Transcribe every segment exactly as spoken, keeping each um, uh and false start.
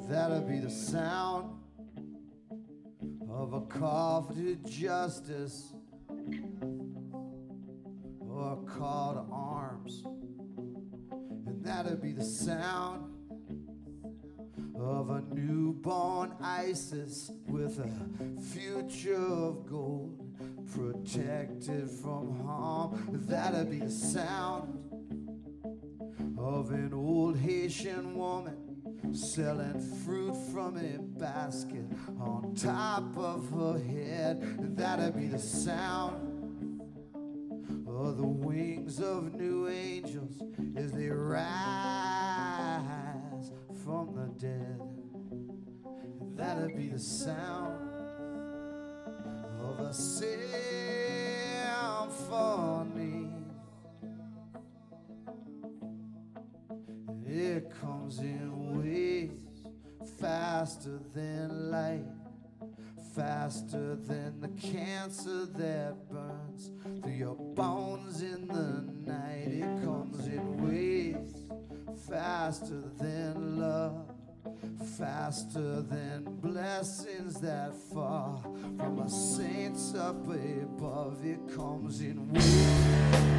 That'll be the sound of a call to justice or a call to arms. And that'll be the sound of a newborn ISIS with a future of gold, protected from harm. That'll be the sound of an old Haitian woman selling fruit from a basket on top of her head. That'll be the sound of the wings of new angels as they rise from the dead. That'll be the sound of a symphony. It comes in waves faster than light, faster than the cancer that burns through your bones in the night. It comes in waves faster than love, faster than blessings that fall from a saints up above. It comes in waves.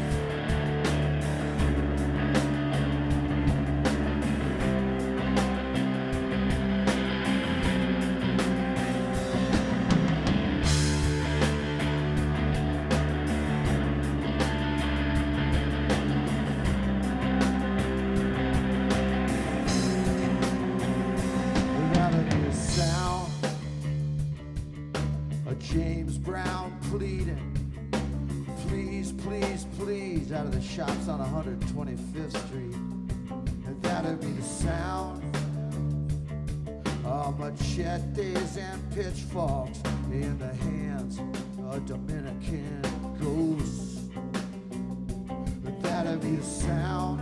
James Brown pleading, please, please, please, out of the shops on one hundred twenty-fifth Street. And that'll be the sound of machetes and pitchforks in the hands of Dominican ghosts. And that'll be the sound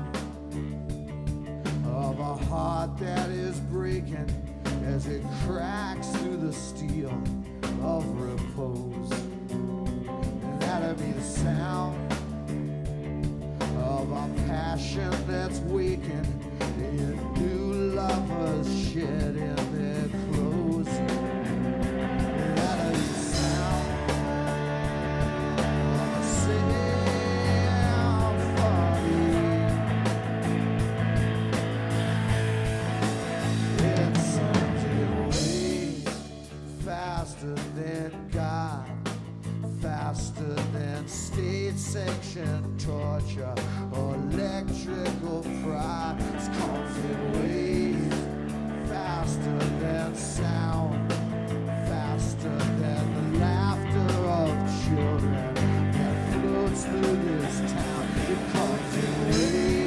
of a heart that is breaking as it cracks through the steel of repose. And that'll be the sound of a passion that's waking in new lovers shedding their clothes. And that'll be the sound of a symphony. It's something ways faster than God, faster than state-sanctioned torture or electrical pride. It's comes in waves faster than sound, faster than the laughter of children that floats through this town. It comes in waves.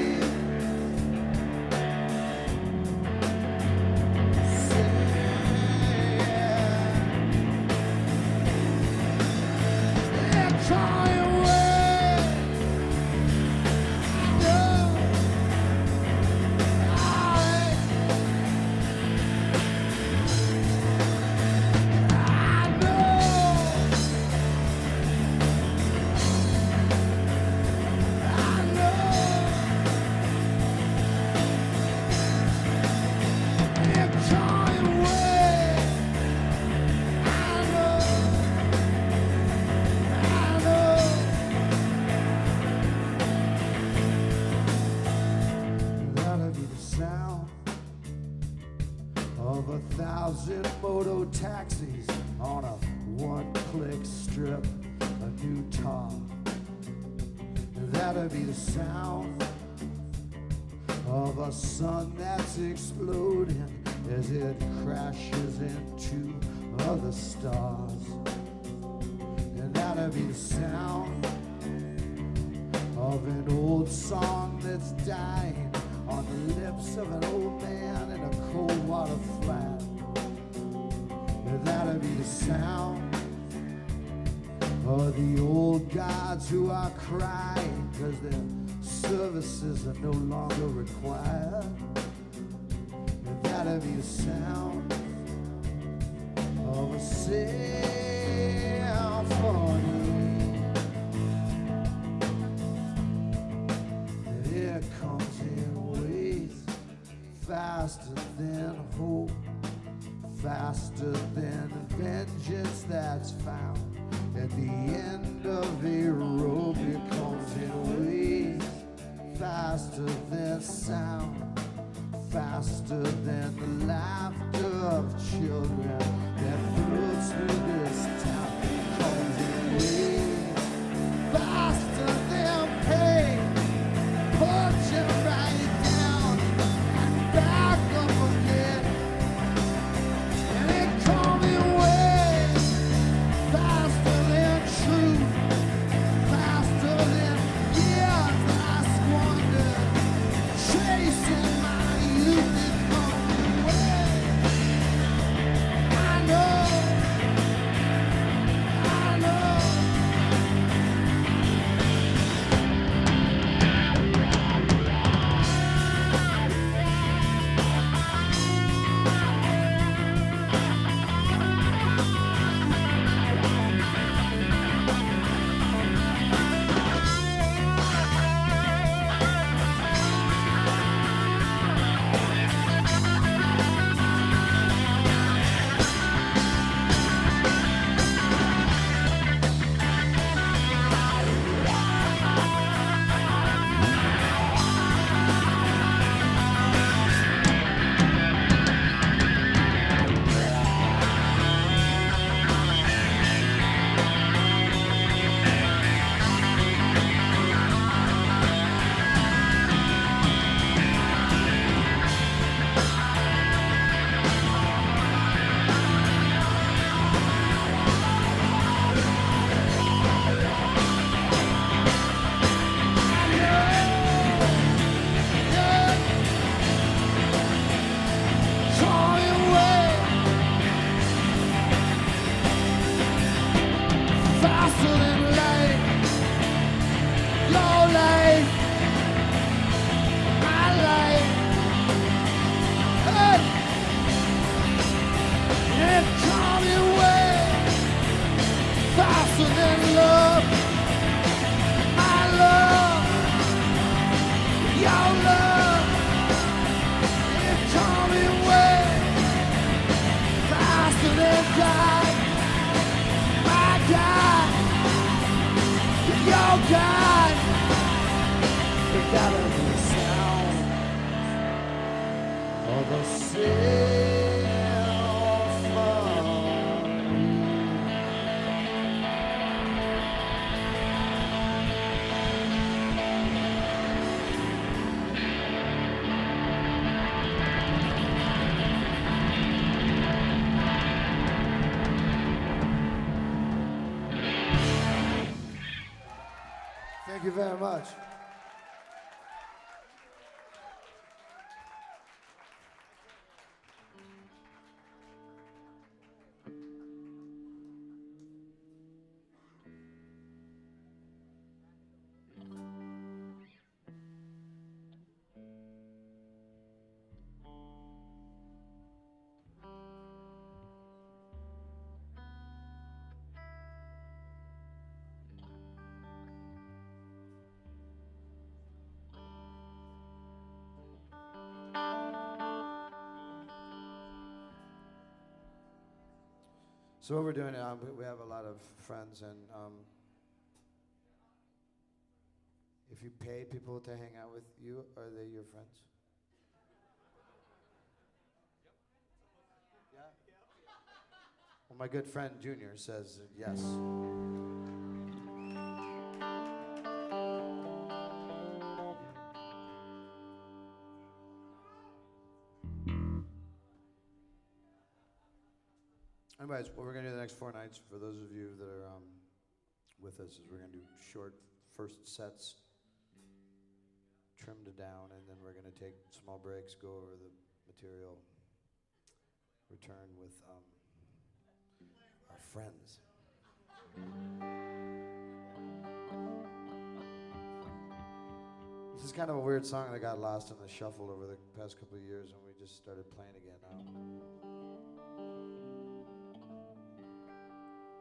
Of a thousand moto taxis on a one-click strip, a new tar. That'll be the sound of a sun that's exploding as it crashes into other stars. And that'll be the sound of an old song that's dying on the lips of an old man in a cold water flat. And that'll be the sound of the old gods who are crying because their services are no longer required. And that'll be the sound of a symphony. And it comes in waves faster than hope, faster than vengeance that's found at the end of a rope. It comes in waves faster than sound, faster than the laughter of children that floats through this town. It comes in waves faster than pain, punching right down and back up again. And it comes in waves faster than truth, faster than years that I squandered chasing my youth. It comes in waves. I know, I know. Faster than light, your life, my life. Hey! It coming way faster than love, my love, your love. It coming way faster than God, my God. Your God, we gotta be the sound of the symphony. Thank you very much. So what we're doing, um, we- we have a lot of friends, and um, if you pay people to hang out with you, are they your friends? Yeah. Well, my good friend Junior says uh, yes. Anyways, what we're going to do the next four nights, for those of you that are um, with us, is we're going to do short first sets, trimmed it down, and then we're going to take small breaks, go over the material, return with um, our friends. This is kind of a weird song that got lost in the shuffle over the past couple of years, and we just started playing again now.